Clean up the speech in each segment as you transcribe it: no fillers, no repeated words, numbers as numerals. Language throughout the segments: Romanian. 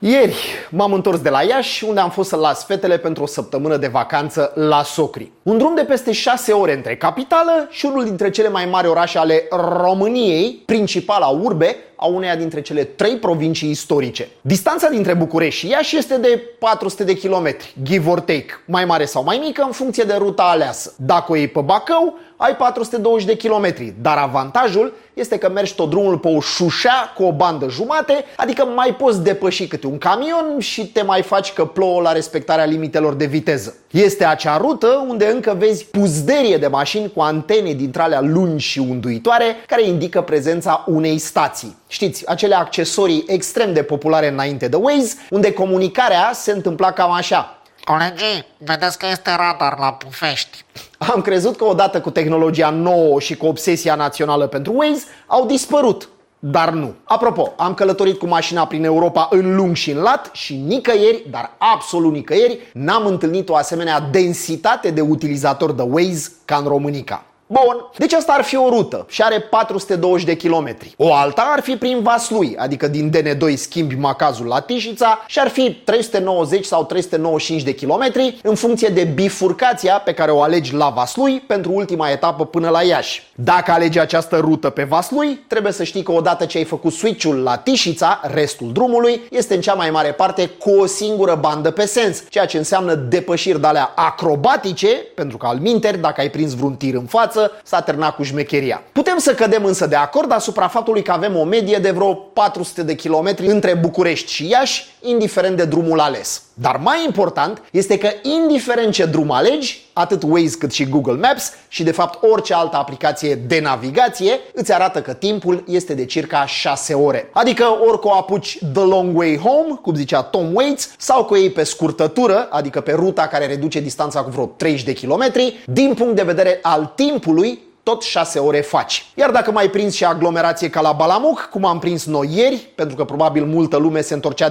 Ieri m-am întors de la Iași, unde am fost să las fetele pentru o săptămână de vacanță la socri. Un drum de peste 6 ore între capitală și unul dintre cele mai mari orașe ale României, principala urbe a uneia dintre cele 3 provincii istorice. Distanța dintre București și Iași este de 400 de kilometri, give or take, mai mare sau mai mică în funcție de ruta aleasă. Dacă o iei pe Bacău, ai 420 de kilometri, dar avantajul este că mergi tot drumul pe o șușea cu o bandă jumate, adică mai poți depăși câte un camion și te mai faci că plouă la respectarea limitelor de viteză. Este acea rută unde încă vezi puzderie de mașini cu antene dintre alea lungi și unduitoare care indică prezența unei stații. Știți, acele accesorii extrem de populare înainte de Waze, unde comunicarea se întâmpla cam așa. Colegii, vedeți că este radar la Pufești. Am crezut că odată cu tehnologia nouă și cu obsesia națională pentru Waze au dispărut, dar nu. Apropo, am călătorit cu mașina prin Europa în lung și în lat și nicăieri, dar absolut nicăieri, n-am întâlnit o asemenea densitate de utilizatori de Waze ca în Românica. Bun, deci asta ar fi o rută și are 420 de kilometri. O alta ar fi prin Vaslui, adică din DN2 schimbi Macazul la Tișița și ar fi 390 sau 395 de kilometri în funcție de bifurcația pe care o alegi la Vaslui pentru ultima etapă până la Iași. Dacă alegi această rută pe Vaslui, trebuie să știi că odată ce ai făcut switch-ul la Tișița, restul drumului este în cea mai mare parte cu o singură bandă pe sens, ceea ce înseamnă depășiri de-alea acrobatice, pentru că alminteri, dacă ai prins vreun tir în față, s-a terminat cu șmecheria. Putem să cădem însă de acord asupra faptului că avem o medie de vreo 400 de kilometri între București și Iași, indiferent de drumul ales. Dar mai important este că indiferent ce drum alegi, atât Waze cât și Google Maps și de fapt orice altă aplicație de navigație îți arată că timpul este de circa 6 ore. Adică ori că o apuci the long way home, cum zicea Tom Waits, sau că o iei pe scurtătură, adică pe ruta care reduce distanța cu vreo 30 de kilometri, din punct de vedere al timpului, tot 6 ore faci. Iar dacă mai prinzi și aglomerație ca la Balamuc, cum am prins noi ieri, pentru că probabil multă lume se întorcea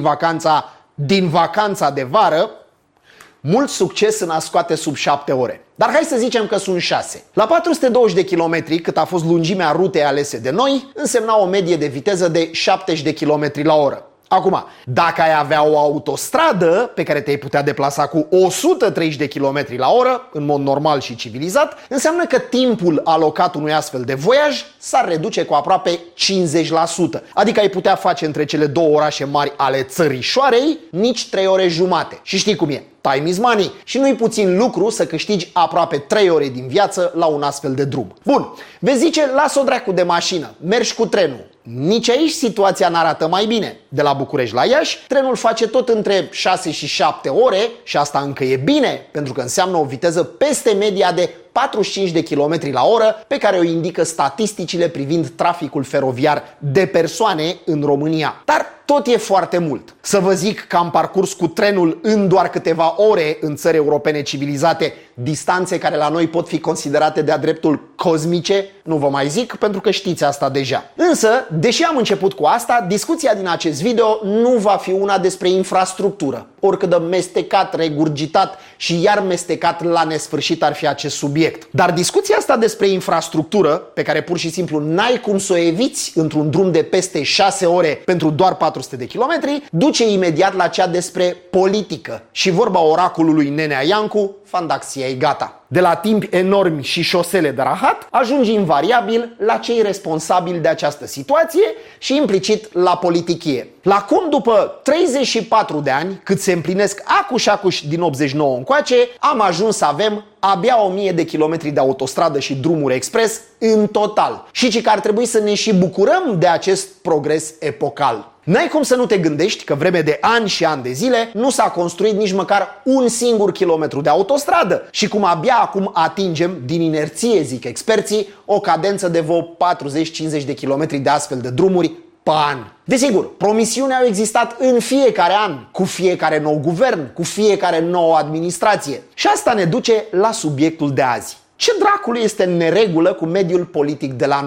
din vacanța de vară, mult succes în a scoate sub 7 ore. Dar hai să zicem că sunt 6. La 420 de kilometri, cât a fost lungimea rutei alese de noi, însemna o medie de viteză de 70 de kilometri la oră. Acum, dacă ai avea o autostradă pe care te-ai putea deplasa cu 130 de km la oră, în mod normal și civilizat, înseamnă că timpul alocat unui astfel de voiaj s-ar reduce cu aproape 50%. Adică ai putea face între cele două orașe mari ale țărișoarei nici 3 ore jumate. Și știi cum e? Time is money. Și nu-i puțin lucru să câștigi aproape 3 ore din viață la un astfel de drum. Bun, vezi zice, las-o dracu de mașină, mergi cu trenul. Nici aici situația n-arată mai bine. De la București la Iași, trenul face tot între 6 și 7 ore și asta încă e bine, pentru că înseamnă o viteză peste media de 45 de km la oră pe care o indică statisticile privind traficul feroviar de persoane în România. Dar tot e foarte mult. Să vă zic că am parcurs cu trenul în doar câteva ore în țări europene civilizate distanțe care la noi pot fi considerate de-a dreptul cosmice, nu vă mai zic pentru că știți asta deja. Însă, deși am început cu asta, discuția din acest video nu va fi una despre infrastructură. Oricât de mestecat, regurgitat și iar mestecat la nesfârșit ar fi acest subiect. Dar discuția asta despre infrastructură, pe care pur și simplu n-ai cum să o eviți într-un drum de peste 6 ore pentru doar 400 de kilometri, duce imediat la cea despre politică. Și vorba oracolului Nenea Iancu, Fandaxia e gata. De la timpi enormi și șosele de rahat, ajungi invariabil la cei responsabili de această situație și implicit la politichie. La cum după 34 de ani, cât se împlinesc acuș din 89 încoace, am ajuns să avem abia 1000 de kilometri de autostradă și drumuri expres în total. Și că ar trebui să ne și bucurăm de acest progres epocal. N-ai cum să nu te gândești că vreme de ani și ani de zile nu s-a construit nici măcar un singur kilometru de autostradă și cum abia acum atingem, din inerție zic experții, o cadență de vreo 40-50 de kilometri de astfel de drumuri pe an. Desigur, promisiuni au existat în fiecare an, cu fiecare nou guvern, cu fiecare nouă administrație. Și asta ne duce la subiectul de azi. Ce dracului este în neregulă cu mediul politic de la noi?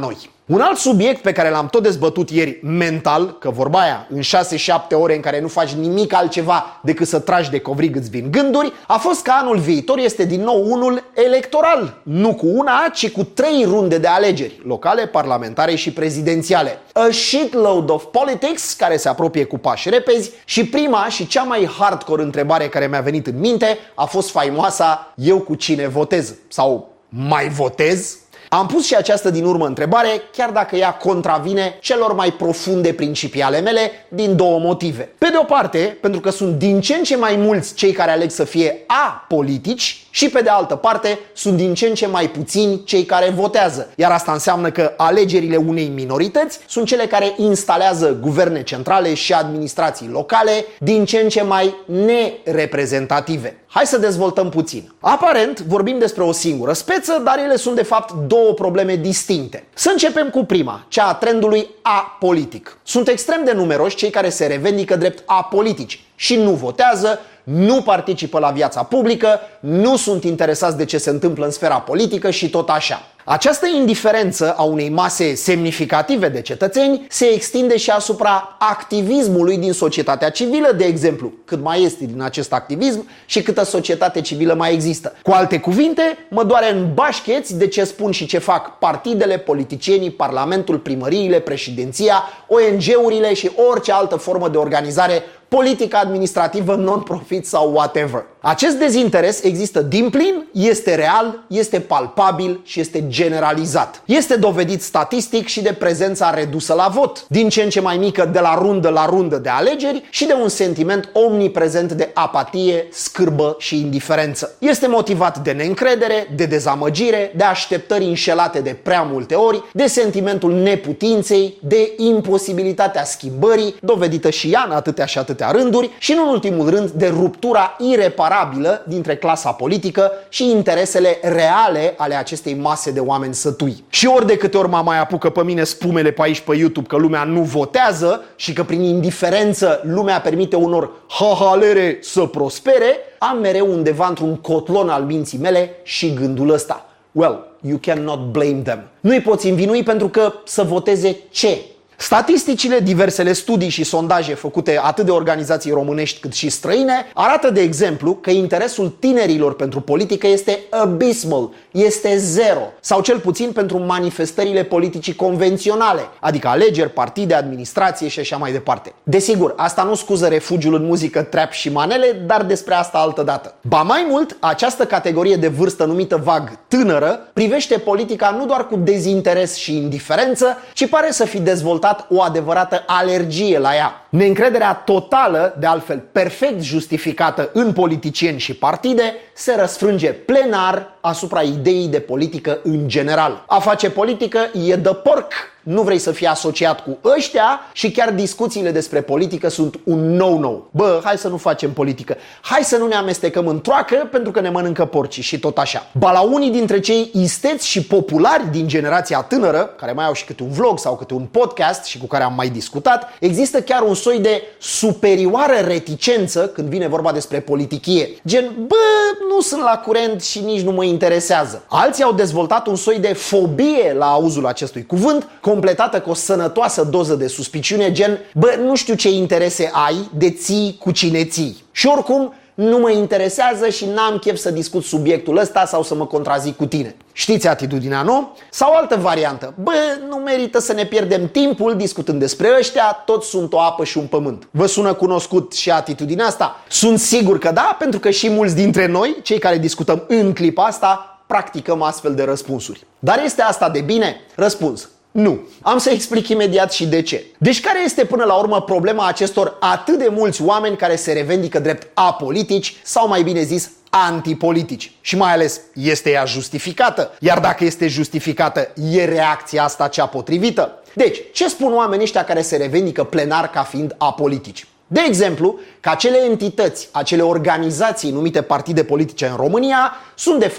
Un alt subiect pe care l-am tot dezbătut ieri mental, că vorba aia, în 6-7 ore în care nu faci nimic altceva decât să tragi de covrig îți vin gânduri, a fost că anul viitor este din nou unul electoral. Nu cu una, ci cu 3 runde de alegeri, locale, parlamentare și prezidențiale. A shitload of politics care se apropie cu pași repezi și prima și cea mai hardcore întrebare care mi-a venit în minte a fost faimoasa: eu cu cine votez? Sau mai votez? Am pus și această din urmă întrebare, chiar dacă ea contravine celor mai profunde principii ale mele, din 2 motive. Pe de o parte, pentru că sunt din ce în ce mai mulți cei care aleg să fie apolitici și pe de altă parte, sunt din ce în ce mai puțini cei care votează. Iar asta înseamnă că alegerile unei minorități sunt cele care instalează guverne centrale și administrații locale din ce în ce mai nereprezentative. Hai să dezvoltăm puțin. Aparent, vorbim despre o singură speță, dar ele sunt de fapt 2 probleme distincte. Să începem cu prima, cea a trendului apolitic. Sunt extrem de numeroși cei care se revendică drept apolitici și nu votează, nu participă la viața publică, nu sunt interesați de ce se întâmplă în sfera politică și tot așa. Această indiferență a unei mase semnificative de cetățeni se extinde și asupra activismului din societatea civilă, de exemplu. Cât mai este din acest activism și câtă societate civilă mai există. Cu alte cuvinte, mă doare în bașcheți de ce spun și ce fac partidele, politicienii, parlamentul, primăriile, președinția, ONG-urile și orice altă formă de organizare politică, administrativă, non-profit sau whatever. Acest dezinteres există din plin, este real, este palpabil și este generalizat. Este dovedit statistic și de prezența redusă la vot, din ce în ce mai mică de la rundă de alegeri și de un sentiment omniprezent de apatie, scârbă și indiferență. Este motivat de neîncredere, de dezamăgire, de așteptări înșelate de prea multe ori, de sentimentul neputinței, de imposibilitatea schimbării, dovedită și ea în atâtea și atâtea rânduri, și în ultimul rând de ruptura ireparabilă dintre clasa politică și interesele reale ale acestei mase de oameni sătui. Și ori de câte ori mă mai apucă pe mine spumele pe aici pe YouTube că lumea nu votează și că prin indiferență lumea permite unor hahalere să prospere, am mereu undeva într-un cotlon al minții mele și gândul ăsta: well, you cannot blame them. Nu-i poți învinui pentru că să voteze ce? Statisticile, diversele studii și sondaje făcute atât de organizații românești cât și străine arată, de exemplu, că interesul tinerilor pentru politică este abysmal, este zero, sau cel puțin pentru manifestările politicii convenționale, adică alegeri, partide, administrație și așa mai departe. Desigur, asta nu scuză refugiul în muzică, trap și manele, dar despre asta altă dată. Ba mai mult, această categorie de vârstă numită vag tânără privește politica nu doar cu dezinteres și indiferență, ci pare să fi dezvoltat o adevărată alergie la ea. Neîncrederea totală, de altfel perfect justificată în politicieni și partide, se răsfrânge plenar asupra ideii de politică în general. A face politică e de porc. Nu vrei să fii asociat cu ăștia și chiar discuțiile despre politică sunt un no-no. Bă, hai să nu facem politică. Hai să nu ne amestecăm în troacă pentru că ne mănâncă porcii și tot așa. Ba la unii dintre cei isteți și populari din generația tânără, care mai au și câte un vlog sau câte un podcast și cu care am mai discutat, există chiar un soi de superioară reticență când vine vorba despre politichie. Gen, bă, nu sunt la curent și nici nu mă interesează. Alții au dezvoltat un soi de fobie la auzul acestui cuvânt, completată cu o sănătoasă doză de suspiciune, gen, bă, nu știu ce interese ai de ții cu cine ții. Și oricum, nu mă interesează și n-am chef să discut subiectul ăsta sau să mă contrazic cu tine. Știți atitudinea, nu? Sau altă variantă: bă, nu merită să ne pierdem timpul discutând despre ăștia, toți sunt o apă și un pământ. Vă sună cunoscut și atitudinea asta? Sunt sigur că da, pentru că și mulți dintre noi, cei care discutăm în clipa asta, practicăm astfel de răspunsuri. Dar este asta de bine? Răspuns: nu. Am să explic imediat și de ce. Deci care este până la urmă problema acestor atât de mulți oameni care se revendică drept apolitici sau, mai bine zis, antipolitici? Și mai ales, este ea justificată? Iar dacă este justificată, e reacția asta cea potrivită? Deci, ce spun oamenii ăștia care se revendică plenar ca fiind apolitici? De exemplu, că acele entități, acele organizații numite partide politice în România sunt de fapt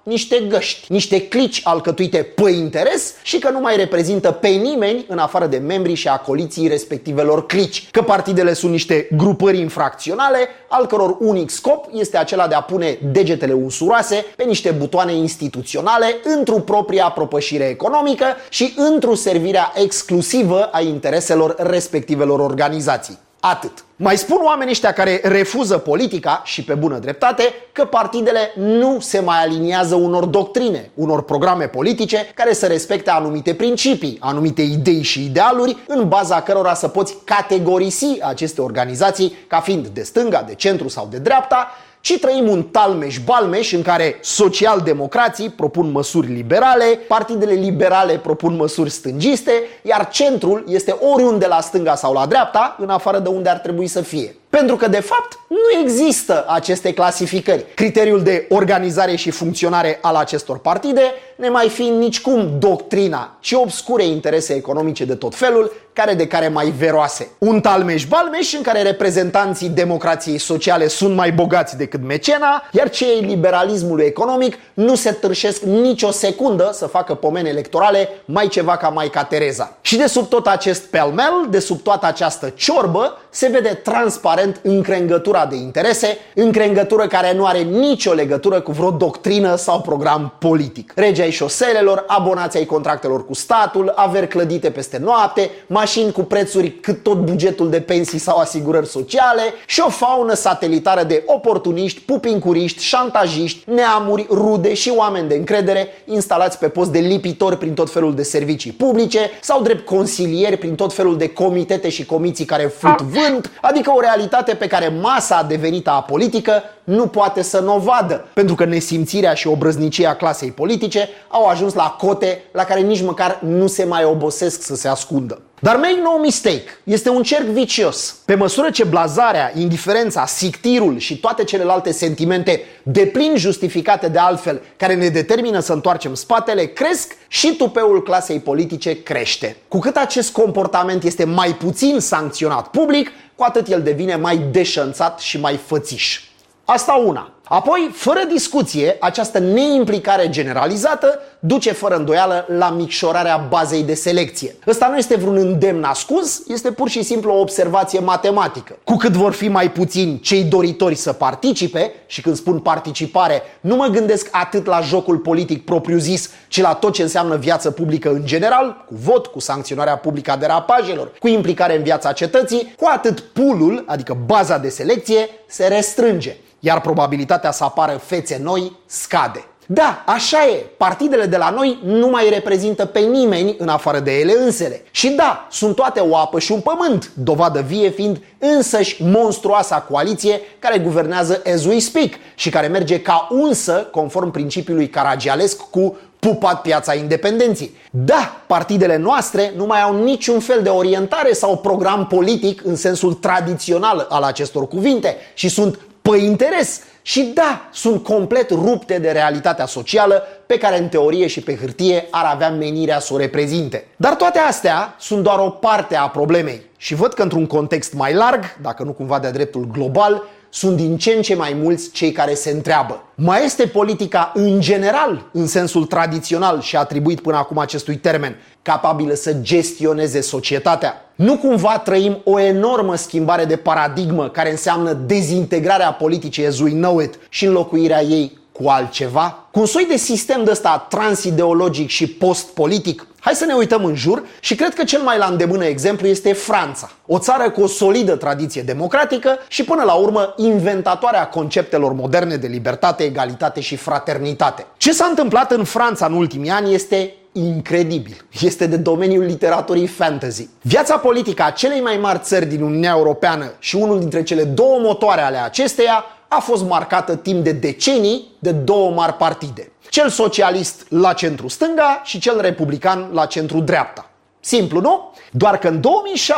niște găști, niște clici alcătuite pe interes și că nu mai reprezintă pe nimeni în afară de membrii și acoliții respectivelor clici, că partidele sunt niște grupări infracționale al căror unic scop este acela de a pune degetele unsuroase pe niște butoane instituționale într-o propria propășire economică și într-o servirea exclusivă a intereselor respectivelor organizații. Atât. Mai spun oamenii ăștia care refuză politica, și pe bună dreptate, că partidele nu se mai aliniază unor doctrine, unor programe politice care să respecte anumite principii, anumite idei și idealuri, în baza cărora să poți categorisi aceste organizații ca fiind de stânga, de centru sau de dreapta, ci trăim un talmeș-balmeș în care socialdemocrații propun măsuri liberale, partidele liberale propun măsuri stângiste, iar centrul este oriunde la stânga sau la dreapta, în afară de unde ar trebui să fie. Pentru că, de fapt, nu există aceste clasificări. Criteriul de organizare și funcționare al acestor partide, nemai fiind nicicum doctrina, ci obscure interese economice de tot felul, care de care mai veroase. Un talmeș-balmeș în care reprezentanții democrației sociale sunt mai bogați decât mecena, iar cei liberalismului economic nu se târșesc nicio secundă să facă pomeni electorale mai ceva ca Maica Tereza. Și de sub tot acest pelmel, de sub toată această ciorbă, se vede transparent încrengătura de interese, încrengătură care nu are nicio legătură cu vreo doctrină sau program politic. Regi ai șoselelor, abonați ai contractelor cu statul, averi clădite peste noapte, mașini cu prețuri cât tot bugetul de pensii sau asigurări sociale și o faună satelitară de oportuniști, pupincuriști, șantajiști, neamuri, rude și oameni de încredere instalați pe post de lipitori prin tot felul de servicii publice sau drept consilieri prin tot felul de comitete și comisii care fut vânt, adică o realitate pe care masa adevenită a politică nu poate să n-o vadă, pentru că nesimțirea și obrăznicia clasei politice au ajuns la cote la care nici măcar nu se mai obosesc să se ascundă. Dar make no mistake, este un cerc vicios. Pe măsură ce blazarea, indiferența, sictirul și toate celelalte sentimente deplin justificate de altfel, care ne determină să întoarcem spatele, cresc și tupeul clasei politice crește. Cu cât acest comportament este mai puțin sancționat public, cu atât el devine mai deșănțat și mai fățiș. Asta una. Apoi, fără discuție, această neimplicare generalizată duce fără îndoială la micșorarea bazei de selecție. Ăsta nu este vreun îndemn ascuns, este pur și simplu o observație matematică. Cu cât vor fi mai puțini cei doritori să participe, și când spun participare, nu mă gândesc atât la jocul politic propriu-zis, ci la tot ce înseamnă viață publică în general, cu vot, cu sancționarea publică a derapajelor, cu implicare în viața cetății, cu atât pool-ul, adică baza de selecție, se restrânge, iar probabilitatea să apară fețe noi scade. Da, așa e, partidele de la noi nu mai reprezintă pe nimeni în afară de ele însele. Și da, sunt toate o apă și un pământ, dovadă vie fiind însăși monstruoasa coaliție care guvernează as we speak și care merge ca unsă conform principiului caragialesc cu pupat piața independenții. Da, partidele noastre nu mai au niciun fel de orientare sau program politic în sensul tradițional al acestor cuvinte și sunt pe interes. Și da, sunt complet rupte de realitatea socială pe care în teorie și pe hârtie ar avea menirea să o reprezinte. Dar toate astea sunt doar o parte a problemei și văd că într-un context mai larg, dacă nu cumva de-a dreptul global, sunt din ce în ce mai mulți cei care se întreabă: mai este politica în general, în sensul tradițional și atribuit până acum acestui termen, capabilă să gestioneze societatea? Nu cumva trăim o enormă schimbare de paradigmă care înseamnă dezintegrarea politicii as we know it și înlocuirea ei cu altceva? Cu un soi de sistem de ăsta transideologic și post-politic? Hai să ne uităm în jur și cred că cel mai la îndemână exemplu este Franța. O țară cu o solidă tradiție democratică și până la urmă inventatoarea conceptelor moderne de libertate, egalitate și fraternitate. Ce s-a întâmplat în Franța în ultimii ani este incredibil. Este de domeniul literaturii fantasy. Viața politică a celei mai mari țări din Uniunea Europeană și unul dintre cele două motoare ale acesteia a fost marcată timp de decenii de două mari partide. Cel socialist la centru-stânga și cel republican la centru-dreapta. Simplu, nu? Doar că în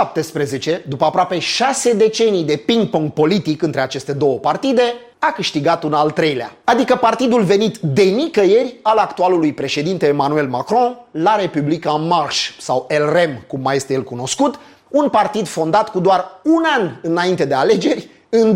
2017, după aproape 6 decenii de ping-pong politic între aceste două partide, a câștigat un al treilea. Adică partidul venit de nicăieri al actualului președinte Emmanuel Macron, La République En Marche, sau LREM, cum mai este el cunoscut, un partid fondat cu doar un an înainte de alegeri, în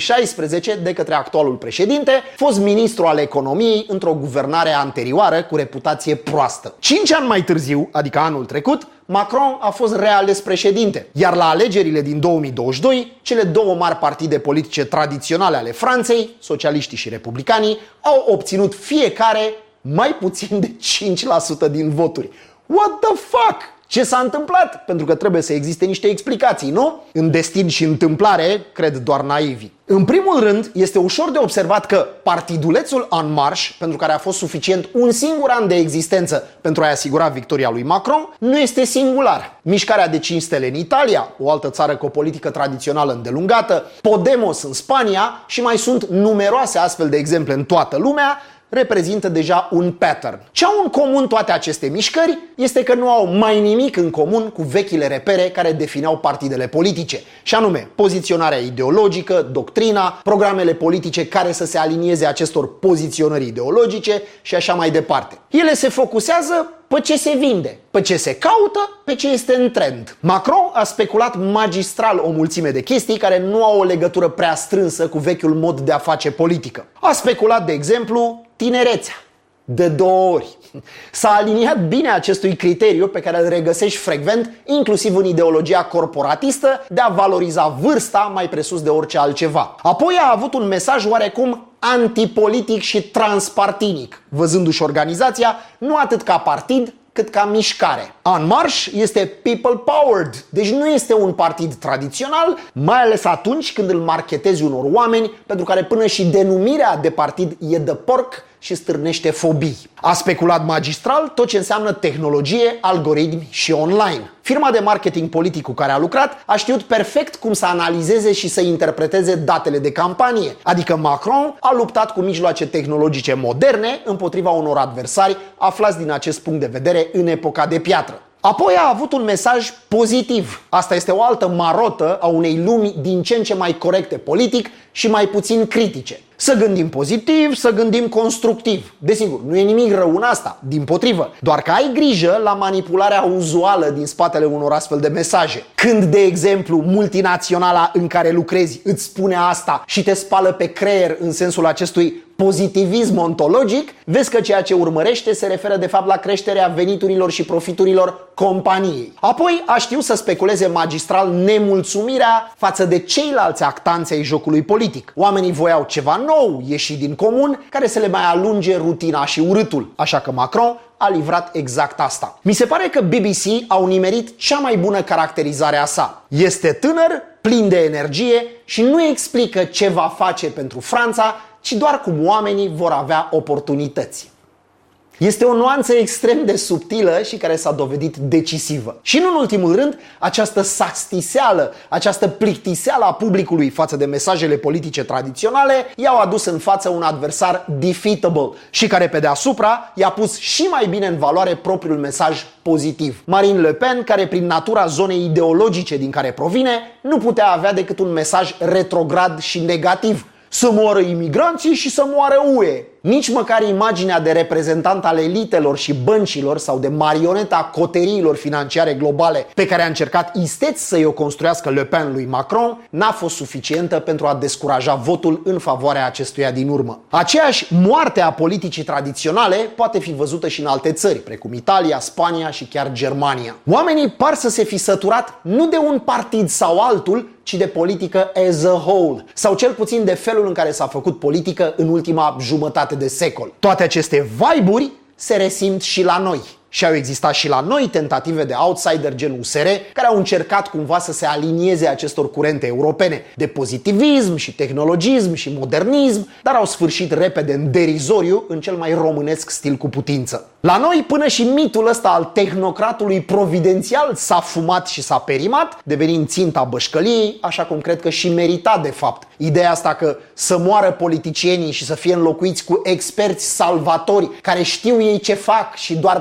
2016 de către actualul președinte, fost ministru al economiei într-o guvernare anterioară cu reputație proastă. 5 ani mai târziu, adică anul trecut, Macron a fost reales președinte, iar la alegerile din 2022, cele două mari partide politice tradiționale ale Franței, socialiștii și republicanii, au obținut fiecare mai puțin de 5% din voturi. What the fuck? Ce s-a întâmplat? Pentru că trebuie să existe niște explicații, nu? În destin și întâmplare, cred doar naivii. În primul rând, este ușor de observat că partidulețul En Marche, pentru care a fost suficient un singur an de existență pentru a-i asigura victoria lui Macron, nu este singular. Mișcarea de 5 stele în Italia, o altă țară cu o politică tradițională îndelungată, Podemos în Spania și mai sunt numeroase astfel de exemple în toată lumea, reprezintă deja un pattern. Ce au în comun toate aceste mișcări este că nu au mai nimic în comun cu vechile repere care defineau partidele politice, și anume poziționarea ideologică, doctrina, programele politice care să se alinieze acestor poziționări ideologice și așa mai departe. Ele se focusează pe ce se vinde, pe ce se caută, pe ce este în trend. Macron a speculat magistral o mulțime de chestii care nu au o legătură prea strânsă cu vechiul mod de a face politică. A speculat, de exemplu, tinerețea. De 2 ori. S-a aliniat bine acestui criteriu pe care îl regăsești frecvent, inclusiv în ideologia corporatistă, de a valoriza vârsta mai presus de orice altceva. Apoi a avut un mesaj oarecum antipolitic și transpartinic, văzându-și organizația nu atât ca partid, cât ca mișcare. En Marche este people-powered, deci nu este un partid tradițional, mai ales atunci când îl marketezi unor oameni pentru care până și denumirea de partid e de porc și stârnește fobii. A speculat magistral tot ce înseamnă tehnologie, algoritmi și online. Firma de marketing politic cu care a lucrat a știut perfect cum să analizeze și să interpreteze datele de campanie, adică Macron a luptat cu mijloace tehnologice moderne împotriva unor adversari aflați din acest punct de vedere în epoca de piatră. Apoi a avut un mesaj pozitiv. Asta este o altă marotă a unei lumi din ce în ce mai corecte politic și mai puțin critice. Să gândim pozitiv, să gândim constructiv. Desigur, nu e nimic rău în asta, dimpotrivă. Doar că ai grijă la manipularea uzuală din spatele unor astfel de mesaje. Când, de exemplu, multinaționala în care lucrezi îți spune asta și te spală pe creier în sensul acestui pozitivism ontologic, vezi că ceea ce urmărește se referă de fapt la creșterea veniturilor și profiturilor companiei. Apoi a știut să speculeze magistral nemulțumirea față de ceilalți actanți ai jocului politic. Oamenii voiau ceva nou, ieșit din comun, care să le mai alunge rutina și urâtul. Așa că Macron a livrat exact asta. Mi se pare că BBC au nimerit cea mai bună caracterizare a sa. Este tânăr, plin de energie și nu explică ce va face pentru Franța, ci doar cum oamenii vor avea oportunități. Este o nuanță extrem de subtilă și care s-a dovedit decisivă. Și nu în ultimul rând, această sastiseală, această plictiseală a publicului față de mesajele politice tradiționale i-au adus în față un adversar defeatable și care pe deasupra i-a pus și mai bine în valoare propriul mesaj pozitiv. Marine Le Pen, care prin natura zonei ideologice din care provine, nu putea avea decât un mesaj retrograd și negativ. Să moară imigranții și să moară UE. Nici măcar imaginea de reprezentant al elitelor și băncilor sau de marioneta coteriilor financiare globale pe care a încercat isteț să-i o construiască Le Pen lui Macron n-a fost suficientă pentru a descuraja votul în favoarea acestuia din urmă. Aceeași moarte a politicii tradiționale poate fi văzută și în alte țări, precum Italia, Spania și chiar Germania. Oamenii par să se fi săturat nu de un partid sau altul, ci de politică as a whole, sau cel puțin de felul în care s-a făcut politică în ultima jumătate de secol. Toate aceste vibe-uri se resimt și la noi. Și au existat și la noi tentative de outsider gen USR care au încercat cumva să se alinieze acestor curente europene de pozitivism și tehnologism și modernism, dar au sfârșit repede în derizoriu în cel mai românesc stil cu putință. La noi până și mitul ăsta al tehnocratului providențial s-a fumat și s-a perimat, devenind ținta bășcăliei, așa cum cred că și merita de fapt. Ideea asta că să moară politicienii și să fie înlocuiți cu experți salvatori care știu ei ce fac și doar prin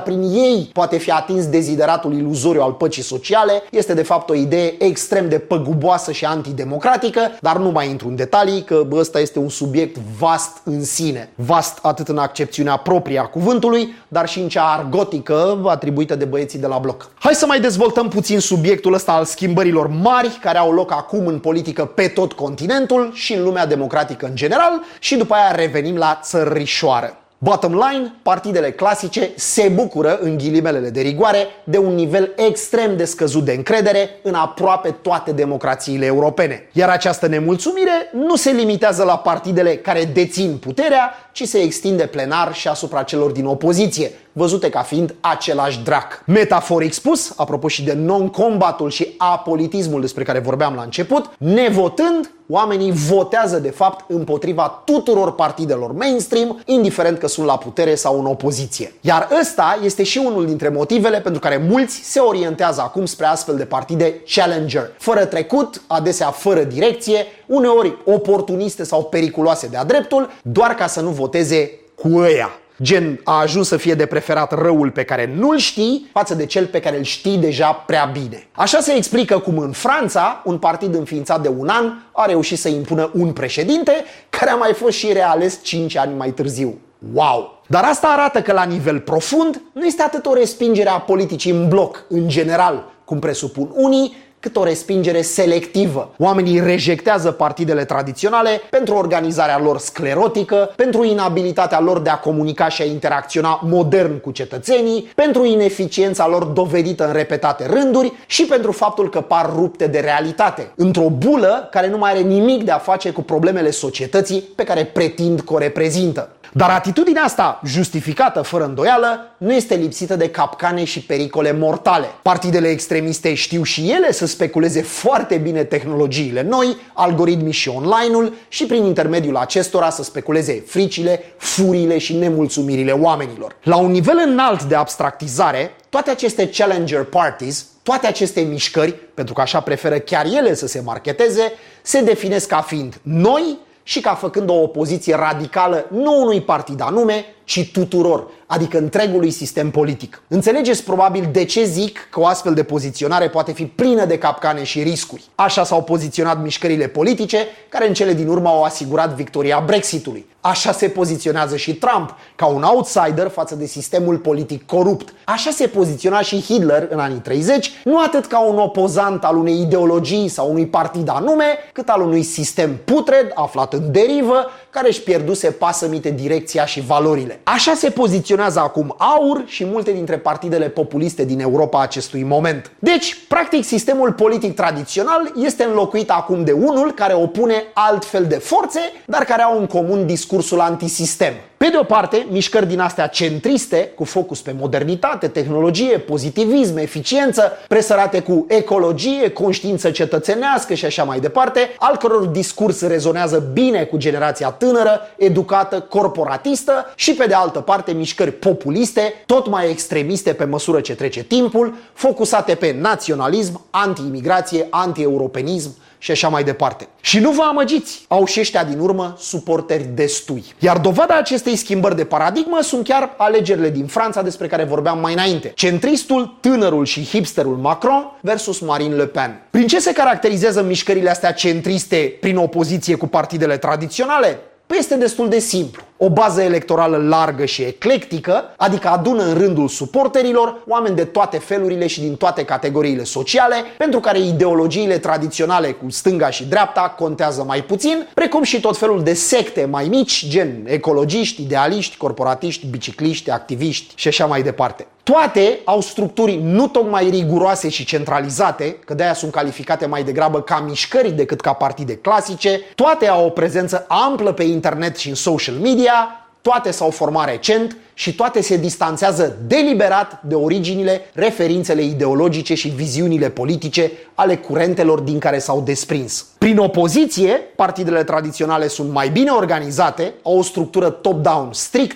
ei poate fi atins dezideratul iluzoriu al păcii sociale este de fapt o idee extrem de păguboasă și antidemocratică, dar nu mai intru în detalii, că ăsta este un subiect vast în sine. Vast atât în accepțiunea proprie a cuvântului, dar și în cea argotică atribuită de băieții de la bloc. Hai să mai dezvoltăm puțin subiectul ăsta al schimbărilor mari care au loc acum în politică pe tot continentul și în lumea democratică în general și după aia revenim la țărișoară. Bottom line, partidele clasice se bucură, în ghilimelele de rigoare, de un nivel extrem de scăzut de încredere în aproape toate democrațiile europene. Iar această nemulțumire nu se limitează la partidele care dețin puterea, ci se extinde plenar și asupra celor din opoziție, văzute ca fiind același drac. Metaforic spus, apropo și de non-combatul și apolitismul despre care vorbeam la început, nevotând, oamenii votează de fapt împotriva tuturor partidelor mainstream, indiferent că sunt la putere sau în opoziție. Iar ăsta este și unul dintre motivele pentru care mulți se orientează acum spre astfel de partide challenger, fără trecut, adesea fără direcție, uneori oportuniste sau periculoase de-a dreptul, doar ca să nu voteze cu ăia. Gen, a ajuns să fie de preferat răul pe care nu-l știi față de cel pe care îl știi deja prea bine. Așa se explică cum în Franța, un partid înființat de un an a reușit să impună un președinte care a mai fost și reales 5 ani mai târziu. Wow! Dar asta arată că la nivel profund nu este atât o respingere a politicii în bloc, în general, cum presupun unii, cât o respingere selectivă. Oamenii rejectează partidele tradiționale pentru organizarea lor sclerotică, pentru inabilitatea lor de a comunica și a interacționa modern cu cetățenii, pentru ineficiența lor dovedită în repetate rânduri și pentru faptul că par rupte de realitate, într-o bulă care nu mai are nimic de a face cu problemele societății pe care pretind că o reprezintă. Dar atitudinea asta, justificată fără îndoială, nu este lipsită de capcane și pericole mortale. Partidele extremiste știu și ele să speculeze foarte bine tehnologiile noi, algoritmii și online-ul și prin intermediul acestora să speculeze fricile, furiile și nemulțumirile oamenilor. La un nivel înalt de abstractizare, toate aceste challenger parties, toate aceste mișcări, pentru că așa preferă chiar ele să se marketeze, se definesc ca fiind noi și ca făcând o opoziție radicală nu unui partid anume, ci tuturor, adică întregului sistem politic. Înțelegeți probabil de ce zic că o astfel de poziționare poate fi plină de capcane și riscuri. Așa s-au poziționat mișcările politice care în cele din urmă au asigurat victoria Brexitului. Așa se poziționează și Trump, ca un outsider față de sistemul politic corupt. Așa se poziționa și Hitler în anii 30, nu atât ca un opozant al unei ideologii sau unui partid anume, cât al unui sistem putred, aflat în derivă, care își pierduse pasămite direcția și valorile. Așa se poziționează acum AUR și multe dintre partidele populiste din Europa acestui moment. Deci, practic, sistemul politic tradițional este înlocuit acum de unul care opune altfel de forțe, dar care au în comun discursul antisistem. Pe de o parte, mișcări din astea centriste, cu focus pe modernitate, tehnologie, pozitivism, eficiență, presărate cu ecologie, conștiință cetățenească și așa mai departe, al căror discurs rezonează bine cu generația tânără, educată, corporatistă și pe de altă parte mișcări populiste, tot mai extremiste pe măsură ce trece timpul, focusate pe naționalism, anti-imigrație, anti-europenism și așa mai departe. Și nu vă amăgiți, au și ăștia din urmă suporteri destui. Iar dovada acestei schimbări de paradigmă sunt chiar alegerile din Franța despre care vorbeam mai înainte. Centristul, tânărul și hipsterul Macron versus Marine Le Pen. Prin ce se caracterizează mișcările astea centriste prin opoziție cu partidele tradiționale? Păi este destul de simplu. O bază electorală largă și eclectică, adică adună în rândul suporterilor oameni de toate felurile și din toate categoriile sociale, pentru care ideologiile tradiționale cu stânga și dreapta contează mai puțin, precum și tot felul de secte mai mici, gen ecologiști, idealiști, corporatiști, bicicliști, activiști și așa mai departe. Toate au structuri nu tocmai riguroase și centralizate, că de-aia sunt calificate mai degrabă ca mișcări decât ca partide clasice, toate au o prezență amplă pe internet și în social media, toate s-au format recent și toate se distanțează deliberat de originile, referințele ideologice și viziunile politice ale curentelor din care s-au desprins. Prin opoziție, partidele tradiționale sunt mai bine organizate, au o structură top-down strictă,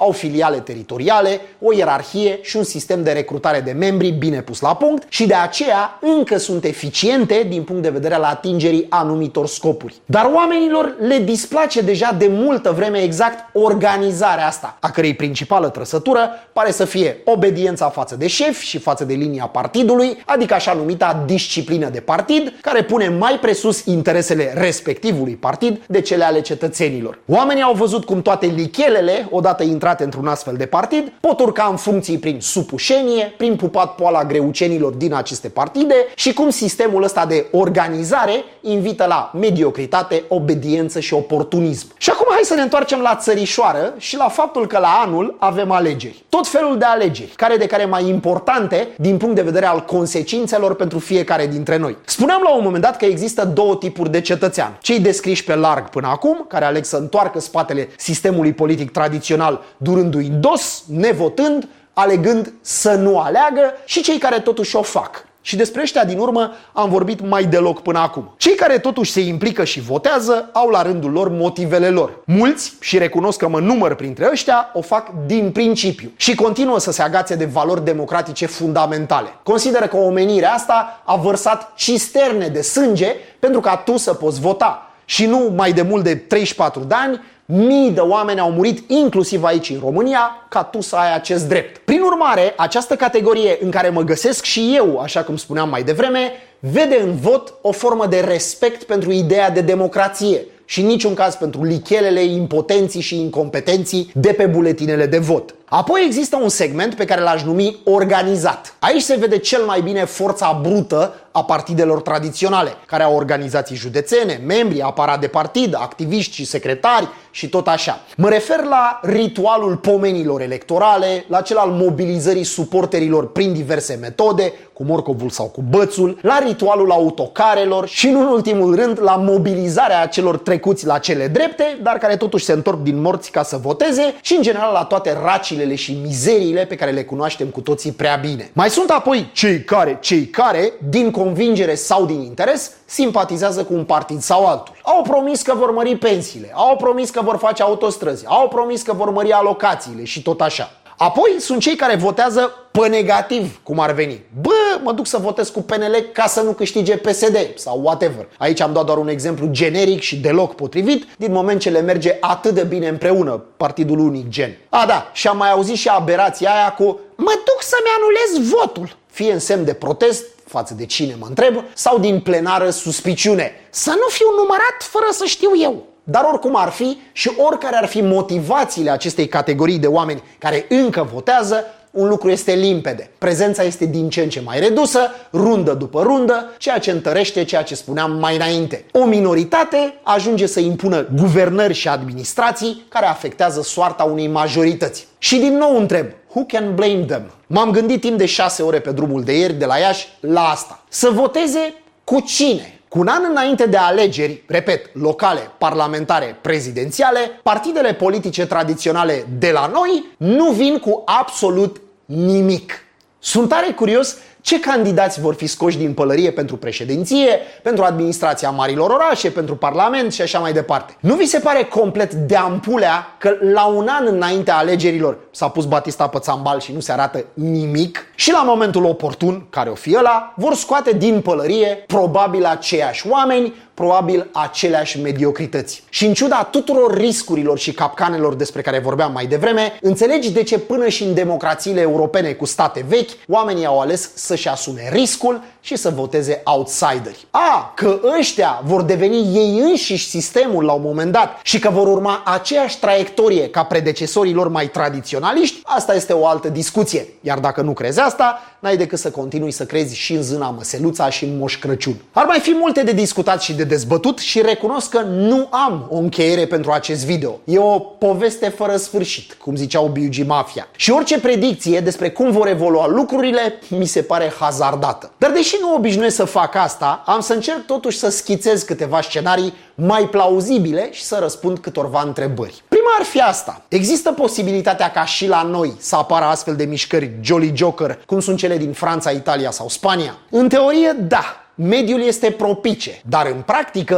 au filiale teritoriale, o ierarhie și un sistem de recrutare de membri bine pus la punct și de aceea încă sunt eficiente din punct de vedere al atingerii anumitor scopuri. Dar oamenilor le displace deja de multă vreme exact organizarea asta, a cărei principală trăsătură pare să fie obediența față de șef și față de linia partidului, adică așa numita disciplină de partid, care pune mai presus interesele respectivului partid de cele ale cetățenilor. Oamenii au văzut cum toate lichelele, odată intrate într-un astfel de partid, pot urca în funcții prin supușenie, prin pupat poala greucenilor din aceste partide și cum sistemul ăsta de organizare invită la mediocritate, obediență și oportunism. Și acum hai să ne întoarcem la țărișoară și la faptul că la anul avem alegeri. Tot felul de alegeri, care de care mai importante din punct de vedere al consecințelor pentru fiecare dintre noi. Spuneam la un moment dat că există două tipuri de cetățean. Cei descriși pe larg până acum, care aleg să întoarcă spatele sistemului politic tradițional, durându-i dos, nevotând, alegând să nu aleagă, și cei care totuși o fac. Și despre ăștia din urmă am vorbit mai deloc până acum. Cei care totuși se implică și votează au la rândul lor motivele lor. Mulți, și recunosc că mă număr printre ăștia, o fac din principiu și continuă să se agațe de valori democratice fundamentale. Consideră că omenirea asta a vărsat cisterne de sânge pentru ca tu să poți vota. Și nu mai de mult de 34 de ani, mii de oameni au murit, inclusiv aici în România, ca tu să ai acest drept. Prin urmare, această categorie în care mă găsesc și eu, așa cum spuneam mai devreme, vede în vot o formă de respect pentru ideea de democrație și în niciun caz pentru lichelele, impotenții și incompetenții de pe buletinele de vot. Apoi există un segment pe care l-aș numi organizat. Aici se vede cel mai bine forța brută a partidelor tradiționale, care au organizații județene, membri, aparat de partid, activiști și secretari și tot așa. Mă refer la ritualul pomenilor electorale, la cel al mobilizării suporterilor prin diverse metode, cu morcovul sau cu bățul, la ritualul autocarelor și, în ultimul rând, la mobilizarea celor trecuți la cele drepte, dar care totuși se întorc din morți ca să voteze și, în general, la toate racile și mizeriile pe care le cunoaștem cu toții prea bine. Mai sunt apoi cei care, din convingere sau din interes, simpatizează cu un partid sau altul. Au promis că vor mări pensiile, au promis că vor face autostrăzi, au promis că vor mări alocațiile și tot așa. Apoi sunt cei care votează pe negativ, cum ar veni. Mă duc să votez cu PNL ca să nu câștige PSD sau whatever. Aici am dat doar un exemplu generic și deloc potrivit, din moment ce le merge atât de bine împreună, partidul unic gen. Da, și am mai auzit și aberația aia cu mă duc să-mi anulez votul, fie în semn de protest, față de cine mă întreb, sau din plenară suspiciune. Să nu fiu numărat fără să știu eu. Dar oricum ar fi și oricare ar fi motivațiile acestei categorii de oameni care încă votează, un lucru este limpede. Prezența este din ce în ce mai redusă, rundă după rundă, ceea ce întărește ceea ce spuneam mai înainte. O minoritate ajunge să impună guvernări și administrații care afectează soarta unei majorități. Și din nou întreb, who can blame them? M-am gândit timp de 6 ore pe drumul de ieri de la Iași la asta. Să voteze cu cine? Cu un an înainte de alegeri, repet, locale, parlamentare, prezidențiale, partidele politice tradiționale de la noi nu vin cu absolut nimic. Sunt tare curios ce candidați vor fi scoși din pălărie pentru președinție, pentru administrația marilor orașe, pentru parlament și așa mai departe. Nu vi se pare complet de ampulea că la un an înaintea alegerilor s-a pus Batista pe țambal și nu se arată nimic? Și la momentul oportun, care o fi ăla, vor scoate din pălărie probabil aceiași oameni, probabil aceleași mediocrități. Și în ciuda tuturor riscurilor și capcanelor despre care vorbeam mai devreme, înțelegi de ce până și în democrațiile europene cu state vechi, oamenii au ales să-și asume riscul și să voteze outsideri. Că ăștia vor deveni ei înșiși sistemul la un moment dat și că vor urma aceeași traiectorie ca predecesorii lor mai tradiționaliști, asta este o altă discuție. Iar dacă nu crezi asta, n-ai decât să continui să crezi și în Zâna Măseluța și în Moș Crăciun. Ar mai fi multe de discutat și de dezbătut și recunosc că nu am o încheiere pentru acest video. E o poveste fără sfârșit, cum ziceau B.U.G. Mafia. Și orice predicție despre cum vor evolua lucrurile mi se pare hazardată. Dar deși nu obișnuiesc să fac asta, am să încerc totuși să schițez câteva scenarii mai plauzibile și să răspund câtorva întrebări. Prima ar fi asta. Există posibilitatea ca și la noi să apară astfel de mișcări Jolly Joker, cum sunt cele din Franța, Italia sau Spania? În teorie, da. Mediul este propice, dar în practică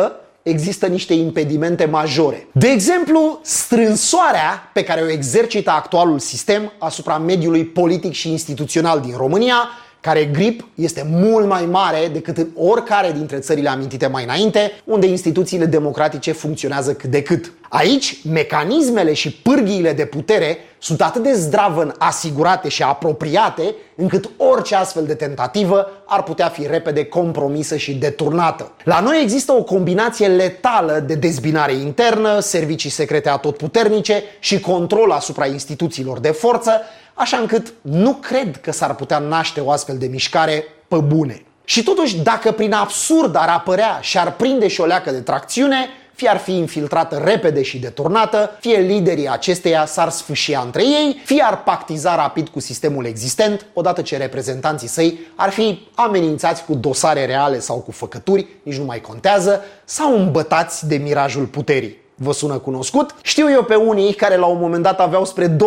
există niște impedimente majore. De exemplu, strânsoarea pe care o exercită actualul sistem asupra mediului politic și instituțional din România, care grip este mult mai mare decât în oricare dintre țările amintite mai înainte, unde instituțiile democratice funcționează cât de cât. Aici, mecanismele și pârghiile de putere sunt atât de zdravăn asigurate și apropiate, încât orice astfel de tentativă ar putea fi repede compromisă și deturnată. La noi există o combinație letală de dezbinare internă, servicii secrete atotputernice și control asupra instituțiilor de forță, așa încât nu cred că s-ar putea naște o astfel de mișcare pe bune. Și totuși, dacă prin absurd ar apărea și ar prinde și o leacă de tracțiune, fie ar fi infiltrată repede și deturnată, fie liderii acesteia s-ar sfâșia între ei, fie ar pactiza rapid cu sistemul existent, odată ce reprezentanții săi ar fi amenințați cu dosare reale sau cu făcături, nici nu mai contează, sau îmbătați de mirajul puterii. Vă sună cunoscut? Știu eu pe unii care la un moment dat aveau spre 20%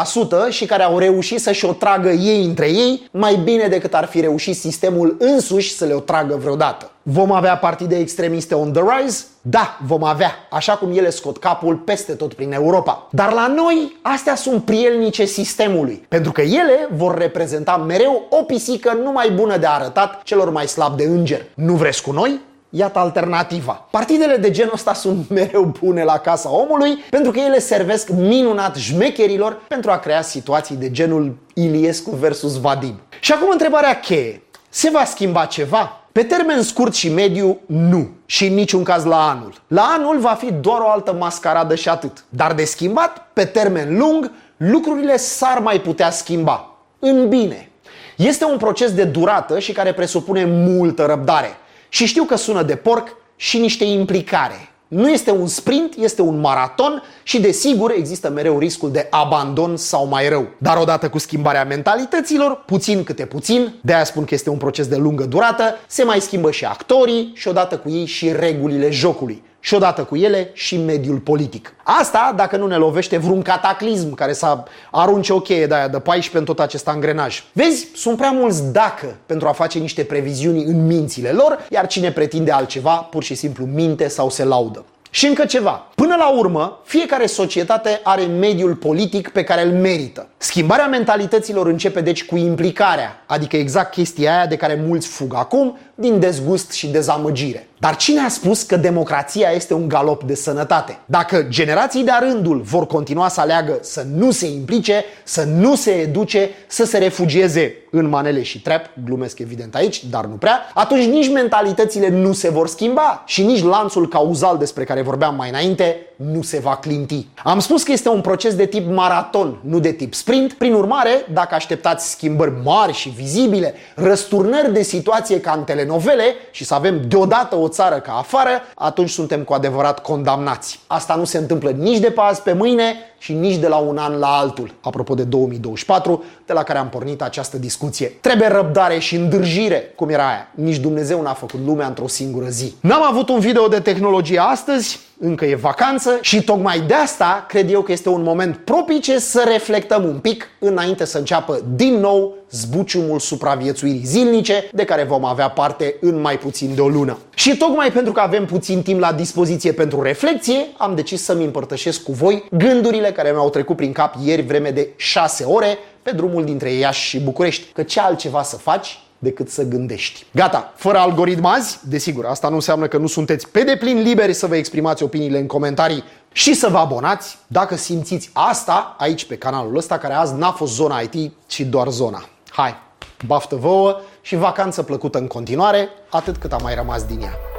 și care au reușit să-și o tragă ei între ei mai bine decât ar fi reușit sistemul însuși să le o tragă vreodată. Vom avea partide extremiste on the rise? Da, vom avea, așa cum ele scot capul peste tot prin Europa. Dar la noi, astea sunt prielnice sistemului, pentru că ele vor reprezenta mereu o pisică numai bună de arătat celor mai slabi de înger. Nu vreți cu noi? Iată alternativa. Partidele de genul ăsta sunt mereu bune la casa omului pentru că ele servesc minunat șmecherilor pentru a crea situații de genul Iliescu versus Vadim. Și acum întrebarea cheie. Se va schimba ceva? Pe termen scurt și mediu, nu. Și în niciun caz la anul. La anul va fi doar o altă mascaradă și atât. Dar de schimbat, pe termen lung, lucrurile s-ar mai putea schimba. În bine. Este un proces de durată și care presupune multă răbdare. Și știu că sună de porc și niște implicare. Nu este un sprint, este un maraton și desigur există mereu riscul de abandon sau mai rău. Dar odată cu schimbarea mentalităților, puțin câte puțin, de-aia spun că este un proces de lungă durată, se mai schimbă și actorii și odată cu ei și regulile jocului. Și odată cu ele și mediul politic. Asta dacă nu ne lovește vreun cataclism care să arunce o cheie de-aia de 14 în tot acest angrenaj. Vezi, sunt prea mulți dacă pentru a face niște previziuni în mințile lor, iar cine pretinde altceva pur și simplu minte sau se laudă. Și încă ceva. Până la urmă, fiecare societate are mediul politic pe care îl merită. Schimbarea mentalităților începe deci cu implicarea, adică exact chestia aia de care mulți fug acum, din dezgust și dezamăgire. Dar cine a spus că democrația este un galop de sănătate? Dacă generații de-a rândul vor continua să aleagă să nu se implice, să nu se educe, să se refugieze în manele și trap, glumesc evident aici, dar nu prea, atunci nici mentalitățile nu se vor schimba și nici lanțul cauzal despre care vorbeam mai înainte nu se va clinti. Am spus că este un proces de tip maraton, nu de tip sprint. Prin urmare, dacă așteptați schimbări mari și vizibile, răsturnări de situație ca în telenovele și să avem deodată o țară ca afară, atunci suntem cu adevărat condamnați. Asta nu se întâmplă nici de pe azi pe mâine și nici de la un an la altul. Apropo de 2024, de la care am pornit această discuție. Trebuie răbdare și îndârjire, cum era aia. Nici Dumnezeu n-a făcut lumea într-o singură zi. N-am avut un video de tehnologie astăzi, încă e vacanță și tocmai de asta cred eu că este un moment propice să reflectăm un pic înainte să înceapă din nou zbuciumul supraviețuirii zilnice de care vom avea parte în mai puțin de o lună. Și tocmai pentru că avem puțin timp la dispoziție pentru reflexie, am decis să-mi împărtășesc cu voi gândurile care mi-au trecut prin cap ieri vreme de 6 ore pe drumul dintre Iași și București. Că ce altceva să faci decât să gândești. Gata, fără algoritm azi, desigur, asta nu înseamnă că nu sunteți pe deplin liberi să vă exprimați opiniile în comentarii și să vă abonați dacă simțiți asta aici pe canalul ăsta, care azi n-a fost zona IT, ci doar zona. Hai, baftă vouă și vacanță plăcută în continuare, atât cât a mai rămas din ea.